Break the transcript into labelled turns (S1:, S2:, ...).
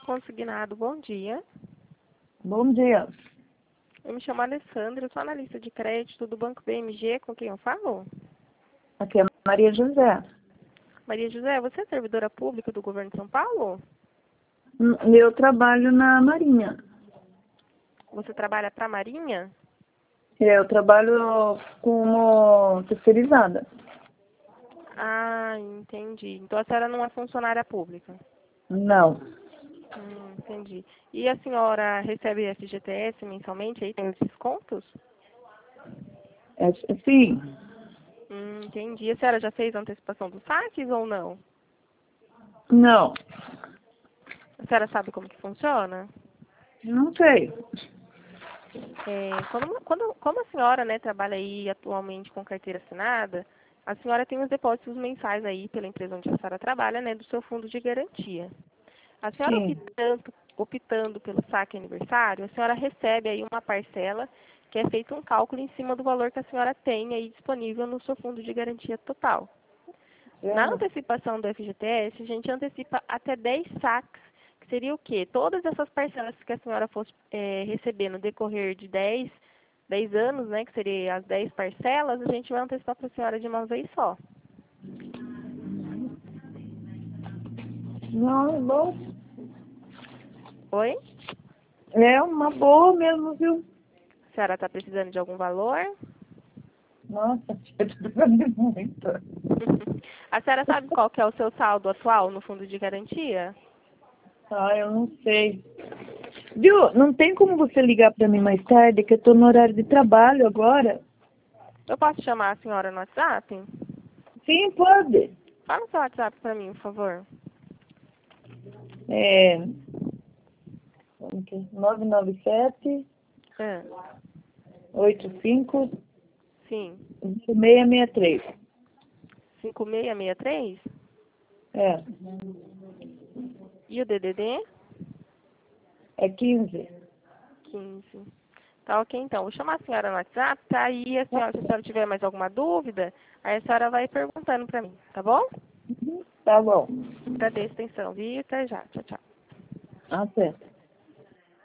S1: Consignado, bom dia.
S2: Bom dia.
S1: Eu me chamo Alessandra, eu sou analista de crédito do Banco BMG, com quem eu falo?
S2: Aqui é Maria José.
S1: Maria José, você é servidora pública do governo de São Paulo?
S2: Eu trabalho na Marinha.
S1: Você trabalha para a Marinha?
S2: Eu trabalho como terceirizada.
S1: Ah, entendi. Então a senhora não é funcionária pública?
S2: Não.
S1: Entendi. E a senhora recebe FGTS mensalmente? Aí tem os descontos?
S2: Sim.
S1: Entendi. A senhora já fez a antecipação dos saques ou não?
S2: Não.
S1: A senhora sabe como que funciona?
S2: Não sei.
S1: Como a senhora, né, trabalha aí atualmente com carteira assinada, a senhora tem os depósitos mensais aí pela empresa onde a senhora trabalha, né, do seu fundo de garantia. A senhora
S2: Sim.
S1: optando pelo saque aniversário, a senhora recebe aí uma parcela que é feito um cálculo em cima do valor que a senhora tem aí disponível no seu fundo de garantia total. Na antecipação do FGTS, a gente antecipa até 10 saques, que seria o quê? Todas essas parcelas que a senhora fosse receber no decorrer de 10 anos, né, que seria as 10 parcelas, a gente vai antecipar para a senhora de uma vez só.
S2: Não, é bom.
S1: Oi?
S2: É uma boa mesmo, viu?
S1: A senhora está precisando de algum valor?
S2: Nossa, eu tô precisando muito.
S1: A senhora sabe qual que é o seu saldo atual no fundo de garantia?
S2: Ah, eu não sei. Viu? Não tem como você ligar pra mim mais tarde, que eu tô no horário de trabalho agora?
S1: Eu posso chamar a senhora no WhatsApp?
S2: Sim, pode.
S1: Fala o seu WhatsApp para mim, por favor.
S2: É... 997
S1: Ah,
S2: 85
S1: sim.
S2: 663.
S1: 5663?
S2: É.
S1: E o DDD?
S2: É 15.
S1: 15. Tá ok, então. Vou chamar a senhora no WhatsApp, tá? Aí a senhora, se a senhora tiver mais alguma dúvida, aí a senhora vai perguntando para mim, tá bom?
S2: Tá bom.
S1: Agradeço a atenção, viu? Até já. Tchau, tchau.
S2: Até.